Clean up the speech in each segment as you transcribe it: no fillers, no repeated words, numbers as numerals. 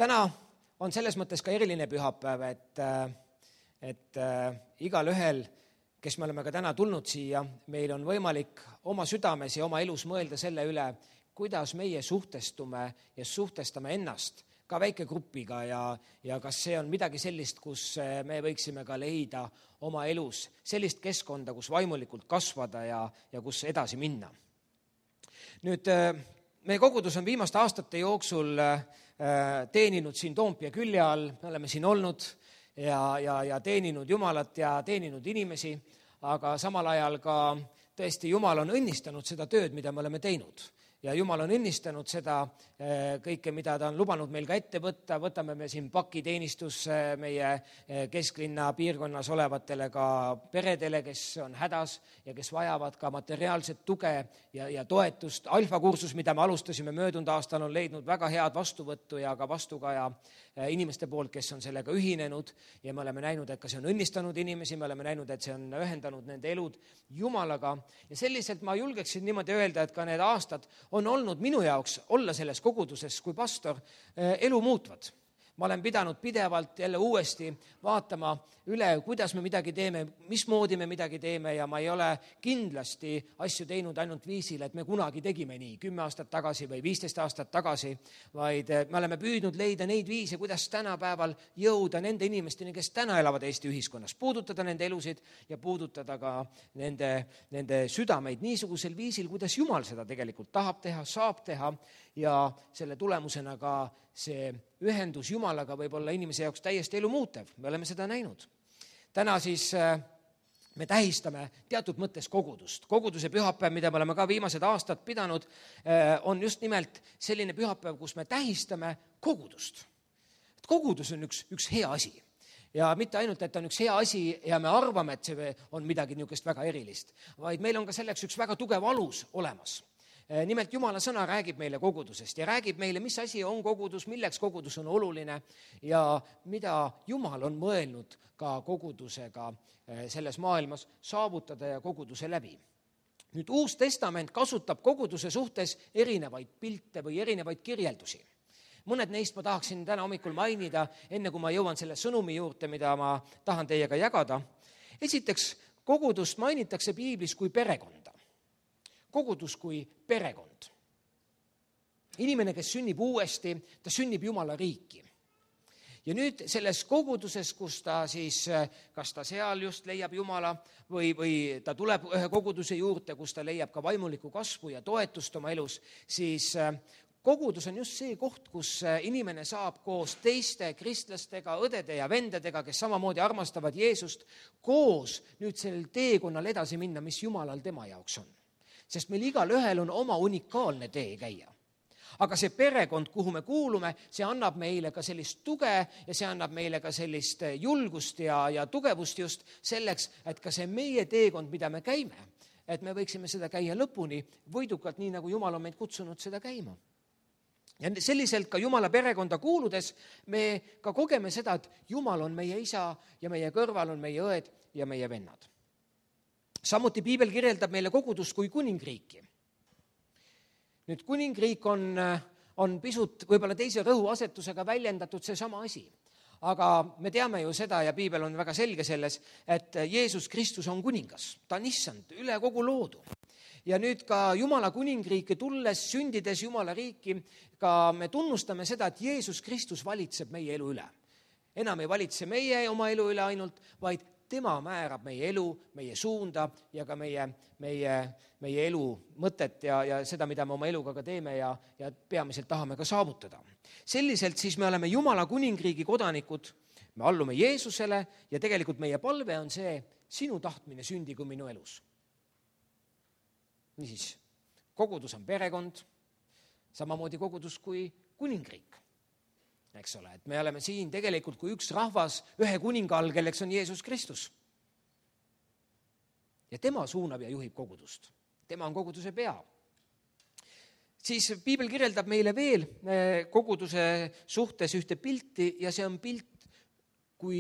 täna on selles mõttes ka eriline pühapäev, et igal ühel, kes me oleme ka täna tulnud siia, meil on võimalik oma südames ja oma elus mõelda selle üle, kuidas meie suhtestume ja suhtestame ennast ka väikegrupiga ja kas see on midagi sellist, kus me võiksime ka leida oma elus sellist keskkonda, kus vaimulikult kasvada ja kus edasi minna. Nüüd, meie kogudus on viimaste aastate jooksul teeninud siin Toompea külje all, me oleme siin olnud ja teeninud Jumalat ja teeninud inimesi, aga samal ajal ka tõesti Jumal on õnnistanud seda tööd, mida me oleme teinud. Ja Jumal on õnnistanud seda kõike, mida ta on lubanud meil ka ette võtta. Võtame me siin pakiteenistus meie kesklinna piirkonnas olevatele ka peredele, kes on hädas ja kes vajavad ka materiaalset tuge ja toetust. Alfa-kursus, mida me alustasime möödunud aastal, on leidnud väga head vastuvõttu ja ka vastukaja inimeste poolt, kes on sellega ühinenud. Ja me oleme näinud, et ka see on õnnistanud inimesi, me oleme näinud, et see on ühendanud nende elud Jumalaga. Ja selliselt ma julgeksin niimoodi öelda, et ka need aastad on olnud minu jaoks olla selles koguduses kui pastor elu muutvad. Ma olen pidanud pidevalt jälle uuesti vaatama üle, kuidas me midagi teeme, mismoodi me midagi teeme ja ma ei ole kindlasti asju teinud ainult viisil, et me kunagi tegime nii 10 aastat tagasi või 15 aastat tagasi, vaid me oleme püüdnud leida neid viise, kuidas tänapäeval jõuda nende inimesteni, kes täna elavad Eesti ühiskonnas, puudutada nende elusid ja puudutada ka nende südameid niisugusel viisil, kuidas Jumal seda tegelikult tahab teha, saab teha ja selle tulemusena ka see ühendus Jumalaga võib olla inimese jaoks täiesti elu muutev. Me oleme seda näinud. Täna siis me tähistame teatud mõttes kogudust. Koguduse pühapäev, mida me oleme ka viimased aastad pidanud, on just nimelt selline pühapäev, kus me tähistame kogudust. Kogudus on üks hea asi. Ja mitte ainult, et on üks hea asi ja me arvame, et see on midagi niisugust väga erilist, vaid meil on ka selleks üks väga tugev alus olemas. Nimelt Jumala sõna räägib meile kogudusest ja räägib meile, mis asi on kogudus, milleks kogudus on oluline ja mida Jumal on mõelnud ka kogudusega selles maailmas saavutada ja koguduse läbi. Nüüd Uus Testament kasutab koguduse suhtes erinevaid pilte või erinevaid kirjeldusi. Mõned neist ma tahaksin täna hommikul mainida, enne kui ma jõuan selle sõnumi juurde, mida ma tahan teiega jagada. Esiteks, kogudust mainitakse piiblis kui perekonda. Kogudus kui perekond. Inimene, kes sünnib uuesti, ta sünnib Jumala riiki. Ja nüüd selles koguduses, kus ta siis, kas ta seal just leiab Jumala või ta tuleb ühe koguduse juurde, kus ta leiab ka vaimulikku kasvu ja toetust oma elus, siis kogudus on just see koht, kus inimene saab koos teiste kristlastega, õdede ja vendadega, kes samamoodi armastavad Jeesust, koos nüüd sellel teekonnal edasi minna, mis Jumalal tema jaoks on. Sest meil igal ühel on oma unikaalne tee käia. Aga see perekond, kuhu me kuulume, see annab meile ka sellist tuge ja see annab meile ka sellist julgust ja tugevust just selleks, et ka see meie teekond, mida me käime, et me võiksime seda käia lõpuni võidukalt, nii nagu Jumal on meid kutsunud seda käima. Ja selliselt ka Jumala perekonda kuuludes me ka kogeme seda, et Jumal on meie isa ja meie kõrval on meie õed ja meie vennad. Samuti piibel kirjeldab meile kogudust kui kuningriiki. Nüüd kuningriik on pisut võib-olla teise rõhuasetusega väljendatud seesama asi. Aga me teame ju seda ja piibel on väga selge selles, et Jeesus Kristus on kuningas. Ta on issand üle kogu loodu. Ja nüüd ka Jumala kuningriiki tulles, sündides Jumala riiki, ka me tunnustame seda, et Jeesus Kristus valitseb meie elu üle. Enam ei valitse meie oma elu üle ainult, vaid tema määrab meie elu, meie suunda ja ka meie elu mõtet ja seda, mida me oma eluga ka teeme ja peamiselt tahame ka saavutada. Selliselt siis me oleme Jumala kuningriigi kodanikud, me allume Jeesusele ja tegelikult meie palve on see, sinu tahtmine sündigu minu elus. Niisiis, kogudus on perekond, samamoodi kogudus kui kuningriik. Eks ole, et me oleme siin tegelikult kui üks rahvas ühe kuninga all, kelleks on Jeesus Kristus. Ja tema suunab ja juhib kogudust. Tema on koguduse pea. Siis piibel kirjeldab meile veel koguduse suhtes ühte pilti ja see on pilt kui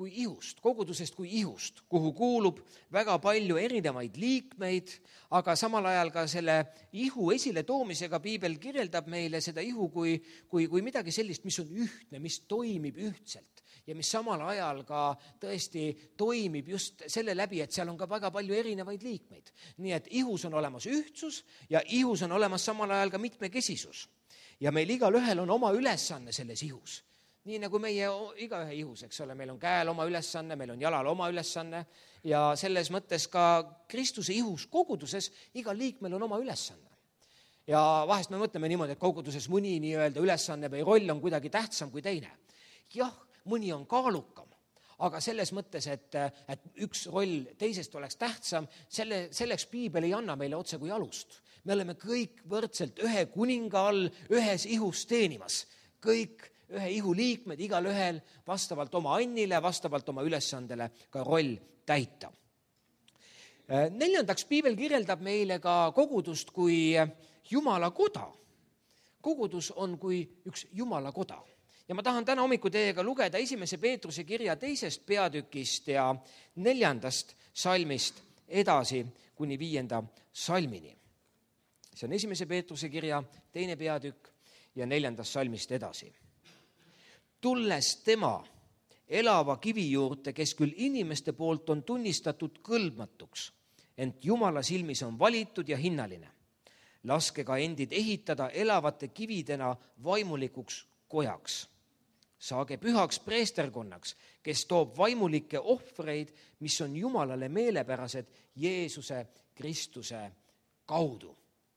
kui ihust, kogudusest kui ihust, kuhu kuulub väga palju erinevaid liikmeid, aga samal ajal ka selle ihu esile toomisega piibel kirjeldab meile seda ihu kui midagi sellist, mis on ühtne, mis toimib ühtselt ja mis samal ajal ka tõesti toimib just selle läbi, et seal on ka väga palju erinevaid liikmeid. Nii et ihus on olemas ühtsus ja ihus on olemas samal ajal ka mitmekesisus. Ja meil igalühel on oma ülesanne selles ihus. Nii nagu meie igaühe ihus, eks ole, meil on käel oma ülesanne, meil on jalal oma ülesanne ja selles mõttes ka Kristuse ihus koguduses igal liikmel on oma ülesanne. Ja vahest me mõtleme niimoodi, et koguduses mõni nii-öelda ülesanne või roll on kuidagi tähtsam kui teine. Jah, mõni on kaalukam, aga selles mõttes, et üks roll teisest oleks tähtsam, selleks piibel ei anna meile otse kui alust. Me oleme kõik võrdselt ühe kuninga all, ühes ihus teenimas. Kõik ühe ihu liikmed, igalühel vastavalt oma annile, vastavalt oma ülesandele ka roll täita. Neljandaks, piibel kirjeldab meile ka kogudust kui Jumala koda. Kogudus on kui üks Jumala koda. Ja ma tahan täna hommiku teiega lugeda 1. Peetruse kirja 2. peatükist ja 4. salmist edasi kuni 5. salmini. See on 1. Peetruse kirja 2. peatükk ja 4. salmist edasi. Tulles tema elava kivi juurde, kes küll inimeste poolt on tunnistatud kõlbmatuks, ent Jumala silmis on valitud ja hinnaline. Laske ka endid ehitada elavate kividena vaimulikuks kojaks. Saage pühaks preesterkonnaks, kes toob vaimulikke ohvreid, mis on Jumalale meelepärased Jeesuse Kristuse kaudu.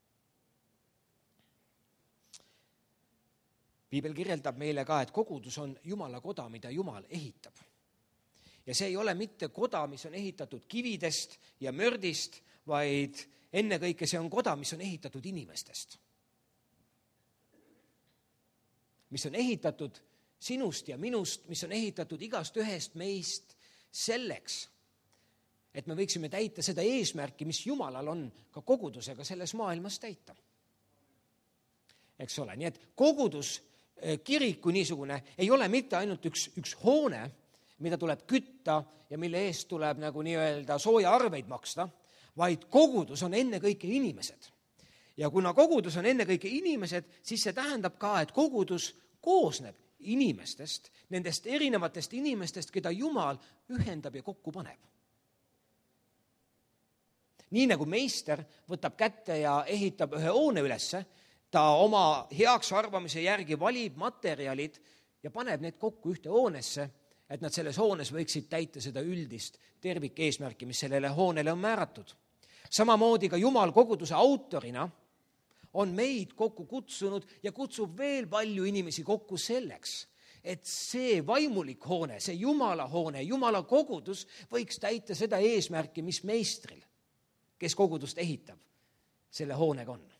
Piibel kirjeldab meile ka, et kogudus on Jumala koda, mida Jumal ehitab. Ja see ei ole mitte koda, mis on ehitatud kividest ja mördist, vaid ennekõike see on koda, mis on ehitatud inimestest. Mis on ehitatud sinust ja minust, mis on ehitatud igast ühest meist selleks, et me võiksime täita seda eesmärki, mis Jumalal on ka kogudusega selles maailmas täita. Eks ole, nii et kogudus, kirik kui niisugune ei ole mitte ainult üks hoone, mida tuleb kütta ja mille eest tuleb nagu nii-öelda sooja arveid maksta, vaid kogudus on ennekõike inimesed. Ja kuna kogudus on ennekõike inimesed, siis see tähendab ka, et kogudus koosneb inimestest, nendest erinevatest inimestest, keda Jumal ühendab ja kokku paneb. Nii nagu meister võtab kätte ja ehitab ühe hoone ülesse, ta oma heaks arvamise järgi valib materjalid ja paneb need kokku ühte hoonesse, et nad selles hoones võiksid täita seda üldist tervikeesmärki, mis sellele hoonele on määratud. Samamoodi ka Jumal koguduse autorina on meid kokku kutsunud ja kutsub veel palju inimesi kokku selleks, et see vaimulik hoone, see Jumala hoone, Jumala kogudus võiks täita seda eesmärki, mis meistril, kes kogudust ehitab, selle hoonega on.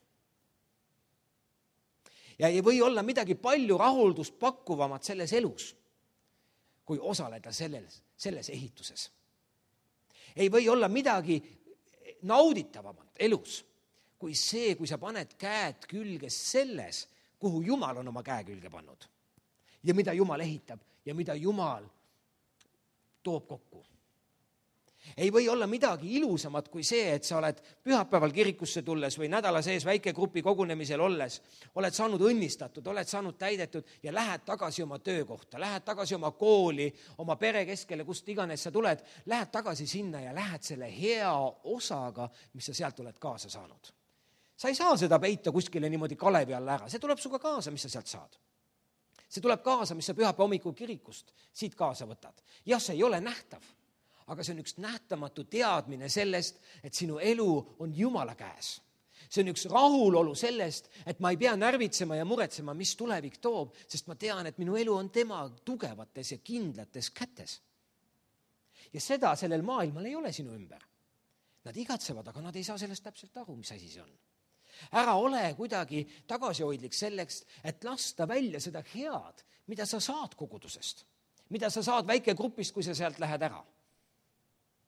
Ja ei või olla midagi palju rahuldust pakkuvamat selles elus, kui osaleda selles ehituses. Ei või olla midagi nauditavamat elus, kui see, kui sa paned käed külge selles, kuhu Jumal on oma käe külge pannud. Ja mida Jumal ehitab ja mida Jumal toob kokku. Ei või olla midagi ilusamat kui see, et sa oled pühapäeval kirikusse tulles või nädala sees väikegrupi kogunemisel olles, oled saanud õnnistatud, oled saanud täidetud ja lähed tagasi oma töökohta, lähed tagasi oma kooli, oma pere keskele, kust iganes sa tuled, lähed tagasi sinna ja lähed selle hea osaga, mis sa sealt oled kaasa saanud. Sa ei saa seda peita kuskile niimoodi kalevi alla ära, see tuleb suga kaasa, mis sa sealt saad. See tuleb kaasa, mis sa pühapäeva hommikul kirikust siit kaasa võtad. Jah, see ei ole nähtav, aga see on üks nähtamatu teadmine sellest, et sinu elu on Jumala käes. See on üks rahulolu sellest, et ma ei pea närvitsema ja muretsema, mis tulevik toob, sest ma tean, et minu elu on tema tugevates ja kindlates kätes. Ja seda sellel maailmal ei ole sinu ümber. Nad igatsevad, aga nad ei saa sellest täpselt aru, mis asi see on. Ära ole kuidagi tagasihoidlik selleks, et lasta välja seda head, mida sa saad kogudusest, mida sa saad väikegrupist, kui sa sealt lähed ära.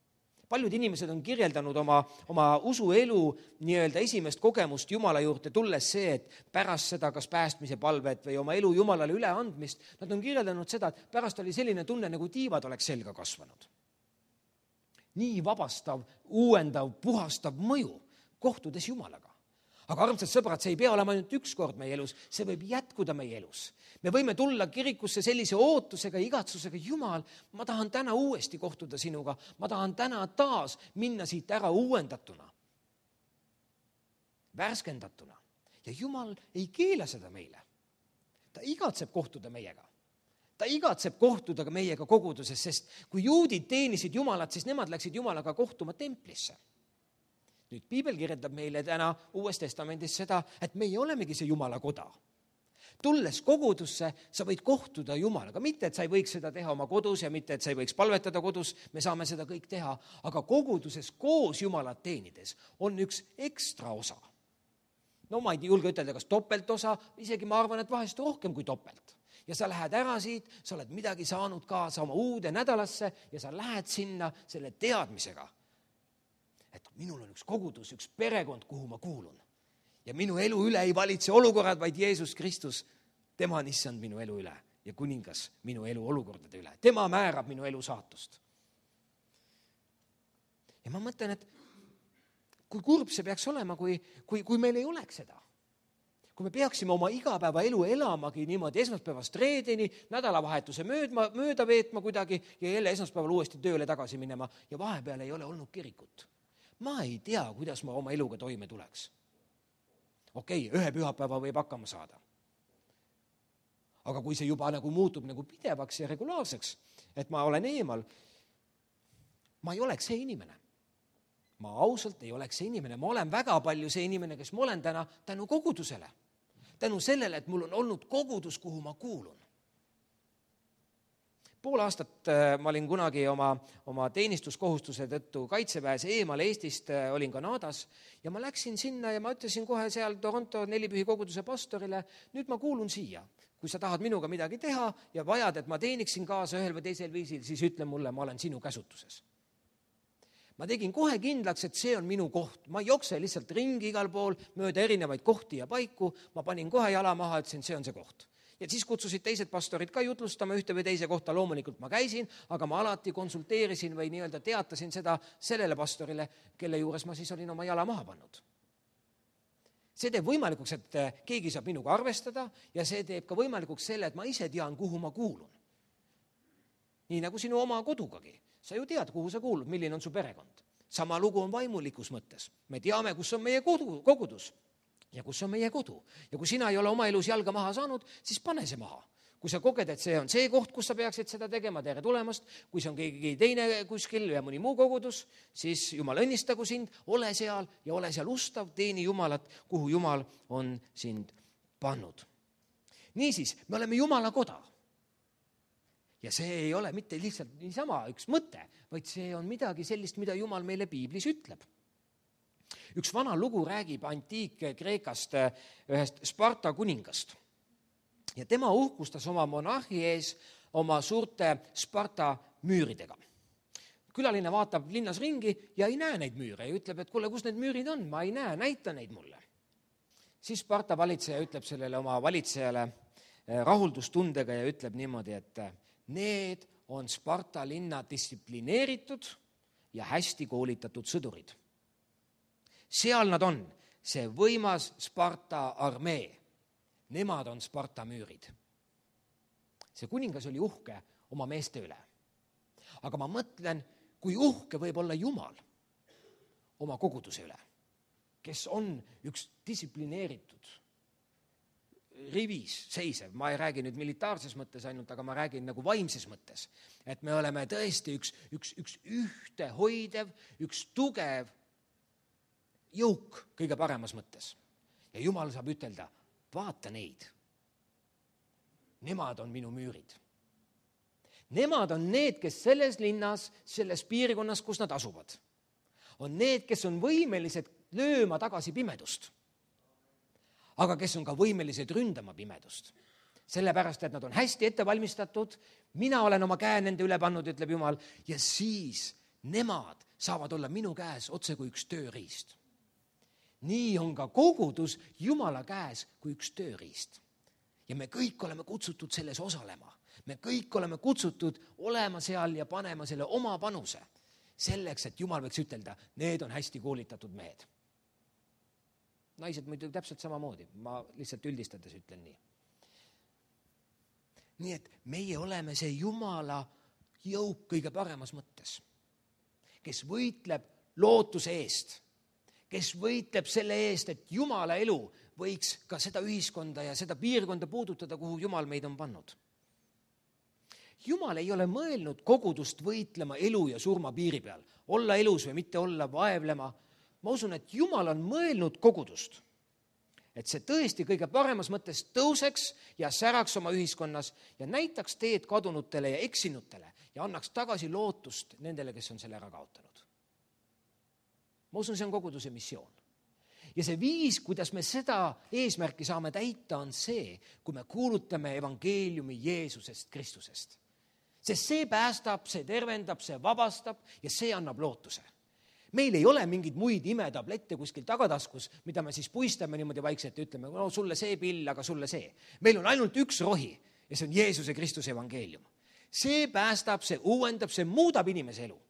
paljud inimesed on kirjeldanud oma usuelu nii-öelda esimest kogemust Jumala juurde tulles see, et pärast seda kas päästmise palvet või oma elu Jumalale üleandmist, nad on kirjeldanud seda, et pärast oli selline tunne, nagu tiivad oleks selga kasvanud. Nii vabastav, uuendav, puhastav mõju kohtudes Jumalaga. Aga armsad sõbrad, see ei pea olema ainult üks kord meie elus, see võib jätkuda meie elus. Me võime tulla kirikusse sellise ootusega, igatsusega, Jumal, ma tahan täna uuesti kohtuda sinuga, ma tahan täna taas minna siit ära uuendatuna, värskendatuna. Ja Jumal ei keela seda meile. Ta igatseb kohtuda meiega. Ta igatseb kohtuda ka meiega koguduses, sest kui juudid teenisid Jumalat, siis nemad läksid Jumalaga kohtuma templisse. Nüüd Piibel kirjeldab meile täna Uues Testamendis seda, et meie olemegi see Jumala koda. Tulles kogudusse, sa võid kohtuda Jumalaga. Mitte, et sa ei võiks seda teha oma kodus ja mitte, et sa ei võiks palvetada kodus, me saame seda kõik teha. Aga koguduses koos Jumalat teenides on üks ekstra osa. No ma ei julge ütelda, kas topeltosa, isegi ma arvan, et vahest rohkem kui topelt. Ja sa lähed ära siit, sa oled midagi saanud kaasa oma uude nädalasse ja sa lähed sinna selle teadmisega, et minul on üks kogudus, üks perekond, kuhu ma kuulun. Ja minu elu üle ei valitse olukorrad, vaid Jeesus Kristus, tema on issand minu elu üle ja kuningas minu elu olukordade üle. Tema määrab minu elu saatust. Ja ma mõtlen, et kui kurb see peaks olema, kui meil ei oleks seda. Kui me peaksime oma igapäeva elu elamagi niimoodi esmaspäevast reedeni, nädalavahetuse mööda veetma kuidagi ja jälle esmaspäeval uuesti tööle tagasi minema ja vahepeal ei ole olnud kirikut. Ma ei tea, kuidas ma oma eluga toime tuleks. Okei, ühe pühapäeva võib hakkama saada. Aga kui see juba nagu muutub nagu pidevaks ja regulaarseks, et ma olen eemal, ma ei oleks see inimene. Ma ausalt ei oleks see inimene. Ma olen väga palju see inimene, kes ma olen täna tänu kogudusele. Tänu sellele, et mul on olnud kogudus, kuhu ma kuulun. Pool aastat ma olin kunagi oma teenistuskohustuse tõttu kaitseväes eemal Eestist, olin Kanadas ja ma läksin sinna ja ma ütlesin kohe seal Toronto Nelipühi koguduse pastorile, nüüd ma kuulun siia. Kui sa tahad minuga midagi teha ja vajad, et ma teeniksin kaasa ühel või teisel viisil, siis ütle mulle, ma olen sinu käsutuses. Ma tegin kohe kindlaks, et see on minu koht. Ma ei jokse lihtsalt ringi igal pool, mööda erinevaid kohti ja paiku. Ma panin kohe jala maha, ütlesin, see on see koht. Ja siis kutsusid teised pastorid ka jutlustama ühte või teise kohta. Loomulikult ma käisin, aga ma alati konsulteerisin või nii-öelda teatasin seda sellele pastorile, kelle juures ma siis olin oma jala maha pannud. See teeb võimalikuks, et keegi saab minuga arvestada ja see teeb ka võimalikuks selle, et ma ise tean, kuhu ma kuulun. Nii nagu sinu oma kodugagi. Sa ju tead, kuhu sa kuulud, milline on su perekond. Sama lugu on vaimulikus mõttes. Me teame, kus on meie kogudus ja kus on meie kodu. Ja kui sina ei ole oma elus jalga maha saanud, siis pane see maha. Kui sa koged, et see on see koht, kus sa peaksid seda tegema, tere tulemast. Kui see on keegi teine kuskil ja mõni muu kogudus, siis Jumal õnnistagu sind, ole seal ja ole seal ustav, teeni Jumalat, kuhu Jumal on sind pannud. Niisiis, me oleme Jumala koda. Ja see ei ole mitte lihtsalt niisama üks mõte, vaid see on midagi sellist, mida Jumal meile Piiblis ütleb. Üks vana lugu räägib antiik-Kreekast ühest Sparta kuningast. Ja tema uhkustas oma monarhi ees oma suurte Sparta müüridega. Külaline vaatab linnas ringi ja ei näe neid müüre ja ütleb, et kuule, kus need müürid on, ma ei näe, näita neid mulle. Siis Sparta valitseja ütleb sellele oma valitsejale rahuldustundega ja ütleb niimoodi, et need on Sparta linna distsiplineeritud ja hästi koolitatud sõdurid. Seal nad on, see võimas Sparta armee. Nemad on Sparta müürid. See kuningas oli uhke oma meeste üle. Aga ma mõtlen, kui uhke võib olla Jumal oma koguduse üle, kes on üks distsiplineeritud rivis seisev. Ma ei räägi nüüd militaarses mõttes ainult, aga ma räägin nagu vaimses mõttes. Et me oleme tõesti üks ühtehoidev, üks tugev jõuk kõige paremas mõttes. Ja Jumal saab ütelda, vaata neid. Nemad on minu müürid. Nemad on need, kes selles linnas, selles piirkonnas, kus nad asuvad. On need, kes on võimelised lööma tagasi pimedust. Aga kes on ka võimelised ründama pimedust. Sellepärast, et nad on hästi ette valmistatud, mina olen oma käe nende üle pannud, ütleb Jumal, ja siis nemad saavad olla minu käes otse kui üks tööriist. Nii on ka kogudus Jumala käes kui üks tööriist. Ja me kõik oleme kutsutud selles osalema. Me kõik oleme kutsutud olema seal ja panema selle oma panuse. Selleks, et Jumal võiks ütelda, need on hästi koolitatud mehed. Naised muidugi täpselt samamoodi. Ma lihtsalt üldistades ütlen nii. Nii et meie oleme see Jumala jõuk kõige paremas mõttes, kes võitleb lootuse eest, kes võitleb selle eest, et Jumala elu võiks ka seda ühiskonda ja seda piirkonda puudutada, kuhu Jumal meid on pannud. Jumal ei ole mõelnud kogudust võitlema elu ja surma piiri peal, olla elus või mitte olla, vaevlema. Ma usun, et Jumal on mõelnud kogudust, et see tõesti kõige paremas mõttes tõuseks ja säraks oma ühiskonnas ja näitaks teed kadunutele ja eksinutele ja annaks tagasi lootust nendele, kes on selle ära kaotanud. Ma usun, see on koguduse missioon. Ja see viis, kuidas me seda eesmärki saame täita, on see, kui me kuulutame evangeeliumi Jeesusest Kristusest. Sest see päästab, see tervendab, see vabastab ja see annab lootuse. Meil ei ole mingid muid imetablette kuskil tagataskus, mida me siis puistame niimoodi vaikselt ja ütleme, no sulle see pill, aga sulle see. Meil on ainult üks rohi ja see on Jeesuse Kristuse evangeelium. See päästab, see uuendab, see muudab inimese elu.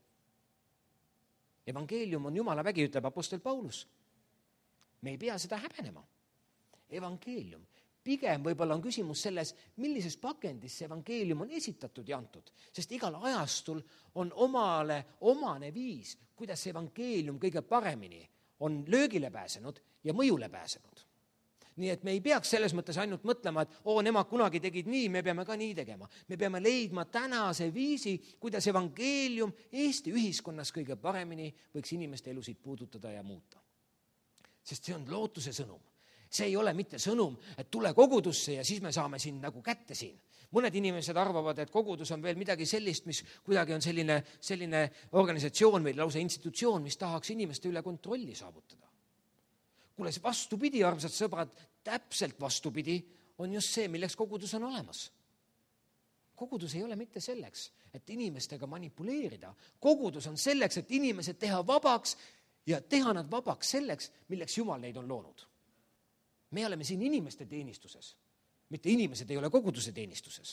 Evangeelium on Jumala vägi, ütleb apostel Paulus. Me ei pea seda häbenema. Evangeelium. Pigem võib-olla on küsimus selles, millises pakendis see evangeelium on esitatud ja antud. Sest igal ajastul on omane viis, kuidas see evangeelium kõige paremini on löögile pääsenud ja mõjule pääsenud. Nii et me ei peaks selles mõttes ainult mõtlema, et nemad kunagi tegid nii, me peame ka nii tegema. Me peame leidma tänase viisi, kuidas evangeelium Eesti ühiskonnas kõige paremini võiks inimeste elusid puudutada ja muuta. Sest see on lootuse sõnum. See ei ole mitte sõnum, et tule kogudusse ja siis me saame siin nagu kätte siin. Mõned inimesed arvavad, et kogudus on veel midagi sellist, mis kuidagi on selline organisatsioon või lausa institutsioon, mis tahaks inimeste üle kontrolli saavutada. Kuule, see vastupidi, armsad sõbrad, täpselt vastupidi on just see, milleks kogudus on olemas. Kogudus ei ole mitte selleks, et inimestega manipuleerida. Kogudus on selleks, et inimesed teha vabaks ja teha nad vabaks selleks, milleks Jumal neid on loonud. Me oleme siin inimeste teenistuses, mitte inimesed ei ole koguduse teenistuses.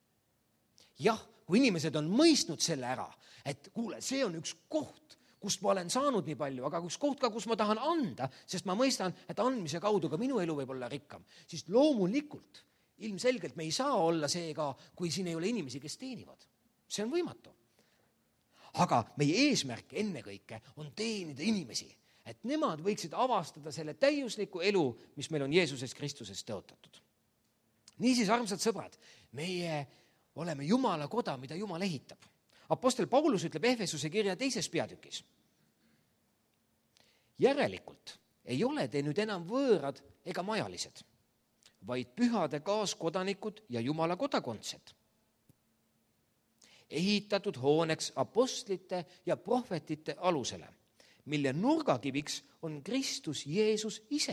Jah, kui inimesed on mõistnud selle ära, et kuule, see on üks koht, kust ma olen saanud nii palju, aga üks koht ka, kus ma tahan anda, sest ma mõistan, et andmise kaudu ka minu elu võib olla rikkam. Siis loomulikult, ilmselgelt me ei saa olla see ka, kui siin ei ole inimesi, kes teenivad. See on võimatu. Aga meie eesmärk ennekõike on teenida inimesi, et nemad võiksid avastada selle täiusliku elu, mis meil on Jeesuses Kristuses tõotatud. Niisiis, armsad sõbrad, meie oleme Jumala koda, mida Jumal ehitab. Apostel Paulus ütleb Efesuse kirja 2. peatükis. Järelikult ei ole te nüüd enam võõrad ega majalised, vaid pühade kaaskodanikud ja Jumala kodakondsed. Ehitatud hooneks apostlite ja prohvetite alusele, mille nurgakiviks on Kristus Jeesus ise.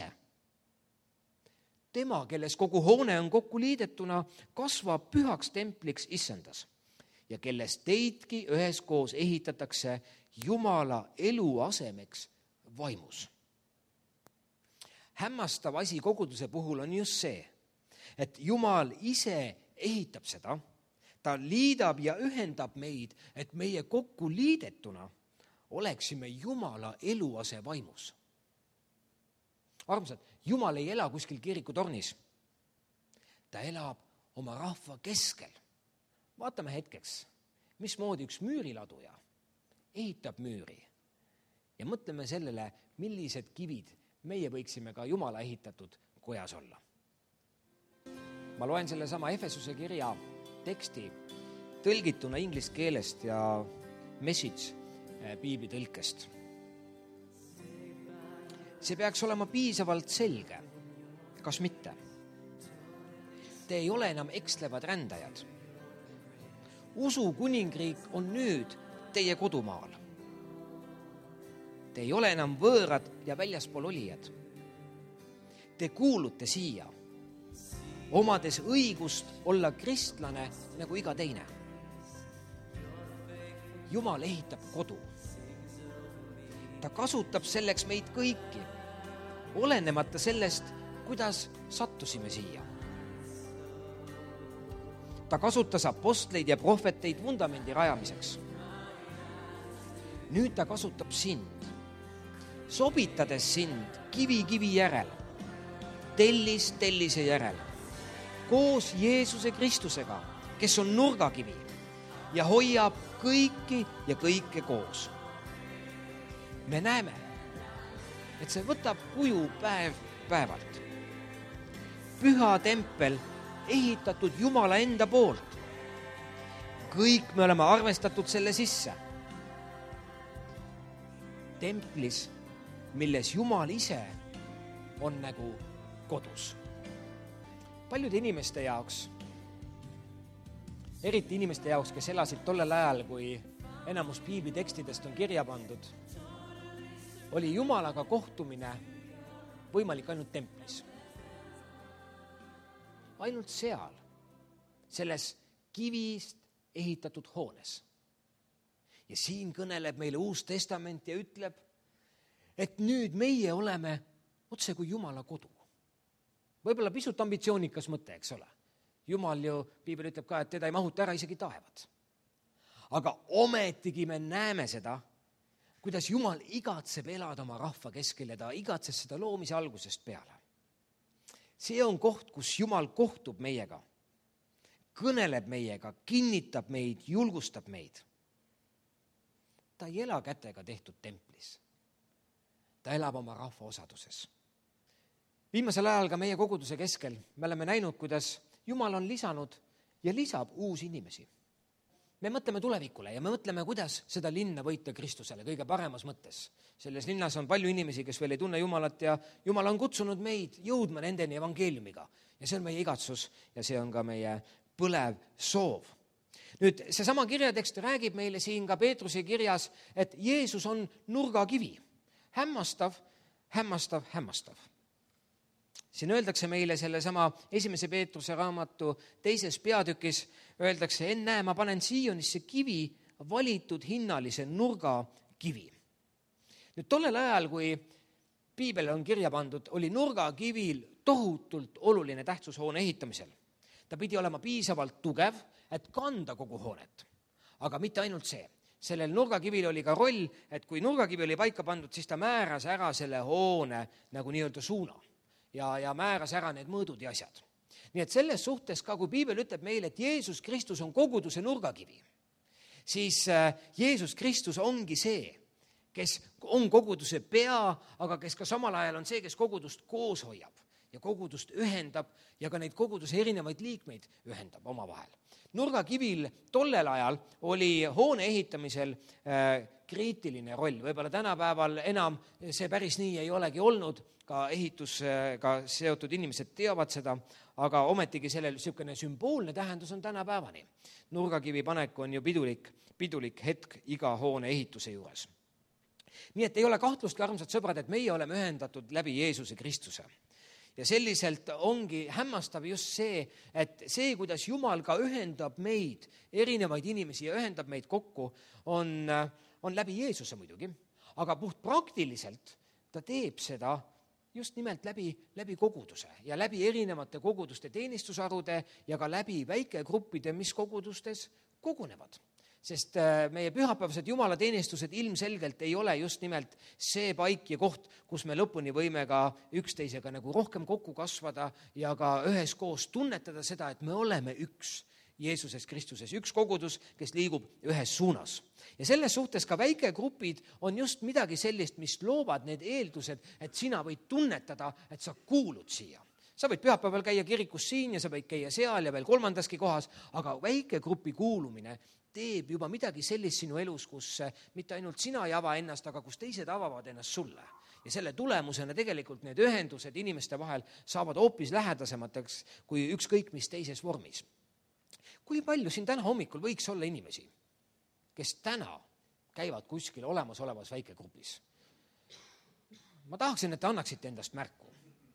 Tema, kelles kogu hoone on kokku liidetuna, kasvab pühaks templiks issandas ja kelles teidki üheskoos ehitatakse Jumala elu asemeks vaimus. Hämmastav asi koguduse puhul on just see, et Jumal ise ehitab seda, ta liidab ja ühendab meid, et meie kokku liidetuna oleksime Jumala eluase vaimus. Armsad, Jumal ei ela kuskil kirikutornis. Ta elab oma rahva keskel. Vaatame hetkeks, mismoodi üks müüriladuja ehitab müüri ja mõtleme sellele, millised kivid meie võiksime ka Jumala ehitatud kojas olla. Ma loen selle sama Efesuse kirja teksti tõlgituna inglise keelest ja message piibli tõlkest. See peaks olema piisavalt selge, kas mitte. Te ei ole enam ekslevad rändajad. Usu kuningriik on nüüd teie kodumaal. Te ei ole enam võõrad ja väljaspool olijad. Te kuulute siia, omades õigust olla kristlane nagu iga teine. Jumal ehitab kodu. ta kasutab selleks meid kõiki, olenemata sellest, kuidas sattusime siia. Ta kasutas apostleid ja prohveteid vundamendi rajamiseks. Nüüd ta kasutab sind, sobitades sind kivi järel, tellis tellise järel, koos Jeesuse Kristusega, kes on nurgakivi ja hoiab kõiki ja kõike koos. Me näeme, et see võtab kuju päev päevalt. Püha tempel ehitatud Jumala enda poolt. Kõik me oleme arvestatud selle sisse. Templis, milles Jumal ise on nagu kodus. Paljude inimeste jaoks, eriti inimeste jaoks, kes elasid tollel ajal, kui enamus piiblitekstidest on kirja pandud, oli Jumalaga kohtumine võimalik ainult templis. Ainult seal, selles kivist ehitatud hoones. Ja siin kõneleb meile Uus Testament ja ütleb, et nüüd meie oleme otse kui Jumala kodu. Võib-olla pisut ambitsioonikas mõte, eks ole. Jumal ju, piibel ütleb ka, et teda ei mahuta ära isegi taevad. Aga ometigi me näeme seda, kuidas Jumal igatseb elada oma rahva keskel ja ta igatses seda loomise algusest peale. See on koht, kus Jumal kohtub meiega, kõneleb meiega, kinnitab meid, julgustab meid. Ta ei ela kätega tehtud templis. Ta elab oma rahva osaduses. Viimasel ajal ka meie koguduse keskel me oleme näinud, kuidas Jumal on lisanud ja lisab uusi inimesi. Me mõtleme tulevikule ja me mõtleme, kuidas seda linna võita Kristusele kõige paremas mõttes. Selles linnas on palju inimesi, kes veel ei tunne Jumalat ja Jumal on kutsunud meid jõudma nendeni evangeeliumiga. Ja see on meie igatsus ja see on ka meie põlev soov. Nüüd, seesama kirjatekst räägib meile siin ka Peetruse kirjas, et Jeesus on nurgakivi. Hämmastav. Siin öeldakse meile sellesama 1. Peetruse raamatu 2. peatükis, öeldakse, ennäe, ma panen Siionisse kivi, valitud hinnalise nurgakivi. Nüüd tollel ajal, kui piibel on kirja pandud, oli nurgakivil tohutult oluline tähtsus hoone ehitamisel. Ta pidi olema piisavalt tugev, et kanda kogu hoonet. Aga mitte ainult see. Sellel nurgakivil oli ka roll, et kui nurgakivi oli paika pandud, siis ta määras ära selle hoone nagu nii-öelda suuna ja määras ära need mõõdud ja asjad. Nii et selles suhtes ka, kui piibel ütleb meile, et Jeesus Kristus on koguduse nurgakivi, siis Jeesus Kristus ongi see, kes on koguduse pea, aga kes ka samal ajal on see, kes kogudust koos hoiab ja kogudust ühendab ja ka neid koguduse erinevaid liikmeid ühendab oma vahel. Nurgakivil tollel ajal oli hoone ehitamisel kriitiline roll. Võib-olla tänapäeval enam see päris nii ei olegi olnud, ka ehitusega seotud inimesed teavad seda, aga ometigi sellel niisugune sümboolne tähendus on tänapäevani. Nurgakivi panek on ju pidulik hetk iga hoone ehituse juures. Nii et ei ole kahtlustki, armsad sõbrad, et meie oleme ühendatud läbi Jeesuse Kristuse. Ja selliselt ongi hämmastav just see, et see, kuidas Jumal ka ühendab meid, erinevaid inimesi ja ühendab meid kokku, on läbi Jeesuse muidugi. Aga puht praktiliselt ta teeb seda just nimelt läbi koguduse ja läbi erinevate koguduste teenistusharude ja ka läbi väikegruppide, mis kogudustes kogunevad. Sest meie pühapäevased jumalateenistused ilmselgelt ei ole just nimelt see paik ja koht, kus me lõpuni võime ka üksteisega nagu rohkem kokku kasvada ja ka üheskoos tunnetada seda, et me oleme üks Jeesuses Kristuses, üks kogudus, kes liigub ühes suunas. Ja selles suhtes ka väikegrupid on just midagi sellist, mis loovad need eeldused, et sina võid tunnetada, et sa kuulud siia. Sa võid pühapäeval käia kirikus siin ja sa võid käia seal ja veel kolmandaski kohas, aga väikegrupi kuulumine teeb juba midagi sellist sinu elus, kus mitte ainult sina ei ava ennast, aga kus teised avavad ennast sulle. Ja selle tulemusena tegelikult need ühendused inimeste vahel saavad hoopis lähedasemateks kui ükskõik mis teises vormis. Kui palju siin täna hommikul võiks olla inimesi, kes täna käivad kuskil olemasolevas väikegrupis? Ma tahaksin, et te annaksite endast märku.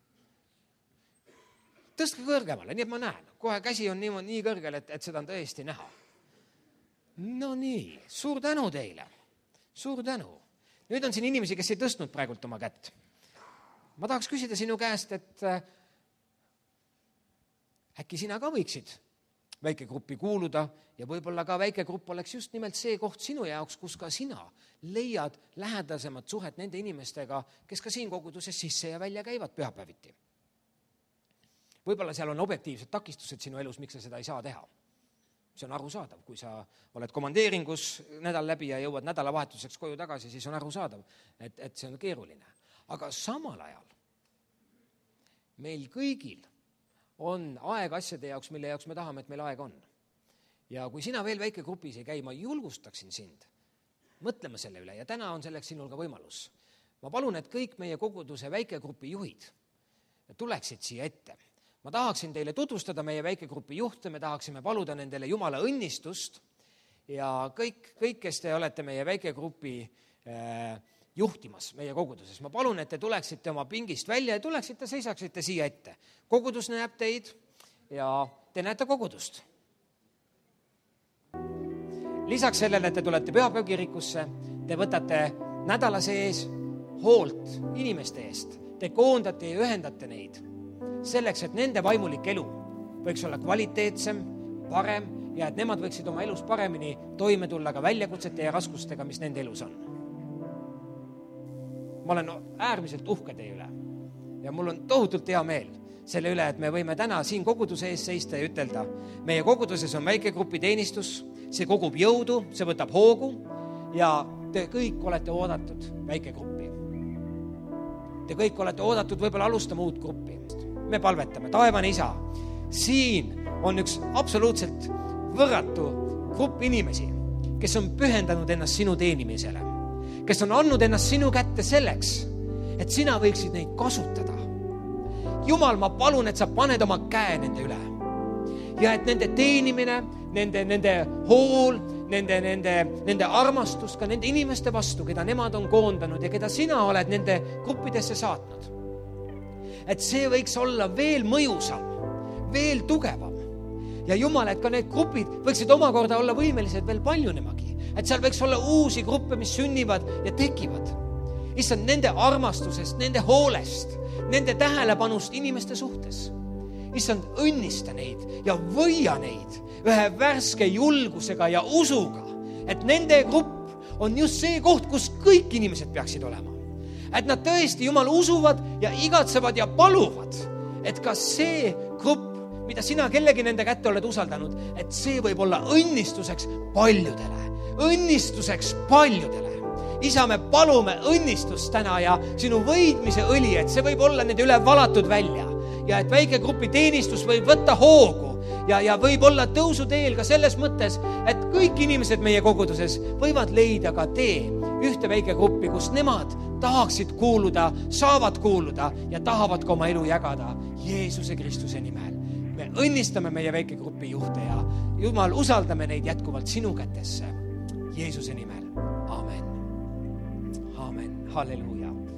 Tõstke kõrgemale, nii et ma näen. Kohe käsi on nii kõrgel, et seda on tõesti näha. No nii, suur tänu teile. Suur tänu. nüüd on siin inimesi, kes ei tõstnud praegult oma kätt. Ma tahaks küsida sinu käest, et äkki sina ka võiksid väikegruppi kuuluda ja võib-olla ka väikegrupp oleks just nimelt see koht sinu jaoks, kus ka sina leiad lähedasemat suhet nende inimestega, kes ka siin koguduses sisse ja välja käivad pühapäeviti. Võib-olla seal on objektiivsed takistused sinu elus, miks sa seda ei saa teha. See on arusaadav, kui sa oled komandeeringus nädal läbi ja jõuad nädalavahetuseks koju tagasi, siis on arusaadav, et see on keeruline. Aga samal ajal meil kõigil on aeg asjade jaoks, mille jaoks me tahame, et meil aeg on. Ja kui sina veel väikegrupis ei käi, ma julgustaksin sind mõtlema selle üle ja täna on selleks sinul ka võimalus. Ma palun, et kõik meie koguduse väikegrupi juhid tuleksid siia ette. Ma tahaksin teile tutvustada meie väikegrupi juhte, me tahaksime paluda nendele Jumala õnnistust ja kõik, kes te olete meie väikegrupi juhtimas meie koguduses. Ma palun, et te tuleksite oma pingist välja ja tuleksite, seisaksite siia ette. Kogudus näeb teid ja te näete kogudust. Lisaks sellele, et te tulete pühapäevkirikusse, te võtate nädala sees hoolt inimeste eest. Te koondate ja ühendate neid selleks, et nende vaimulik elu võiks olla kvaliteetsem, parem ja et nemad võiksid oma elus paremini toime tulla ka väljakutsete ja raskustega, mis nende elus on. Ma olen äärmiselt uhke teie üle ja mul on tohutult hea meel selle üle, et me võime täna siin koguduse ees seista ja ütelda, meie koguduses on väikegrupi teenistus, see kogub jõudu, see võtab hoogu ja te kõik olete oodatud väikegruppi. Te kõik olete oodatud võib-olla alustama uut gruppi. Me palvetame, taevane isa, siin on üks absoluutselt võrratu grupp inimesi, kes on pühendanud ennast sinu teenimisele, kes on andnud ennast sinu kätte selleks, et sina võiksid neid kasutada. Jumal, ma palun, et sa paned oma käe nende üle ja et nende teenimine, nende hool, nende armastus ka nende inimeste vastu, keda nemad on koondanud ja keda sina oled nende gruppidesse saatnud. Et see võiks olla veel mõjusam, veel tugevam. Ja Jumal, et ka need grupid võiksid omakorda olla võimelised veel paljunemagi. Et seal võiks olla uusi gruppe, mis sünnivad ja tekivad. Issand, nende armastusest, nende hoolest, nende tähelepanust inimeste suhtes. Issand, õnnista neid ja võia neid ühe värske julgusega ja usuga, et nende grupp on just see koht, kus kõik inimesed peaksid olema. Et nad tõesti, Jumal, usuvad ja igatsevad ja paluvad, et ka see grupp, mida sina kellegi nende kätte oled usaldanud, et see võib olla õnnistuseks paljudele. Õnnistuseks paljudele. Isa, me palume õnnistust täna ja sinu võidmise õli, et see võib olla nende üle valatud välja ja et väikegrupi teenistus võib võtta hoogu ja võib olla tõusuteel ka selles mõttes, et kõik inimesed meie koguduses võivad leida ka tee ühte väikegruppi, kus nemad tahaksid kuuluda, saavad kuuluda ja tahavad ka oma elu jagada Jeesuse Kristuse nimel. Me õnnistame meie väikegrupi juhte ja Jumal, usaldame neid jätkuvalt sinu kätesse. Jeesuse nimel. Amen. Amen. Halleluuja.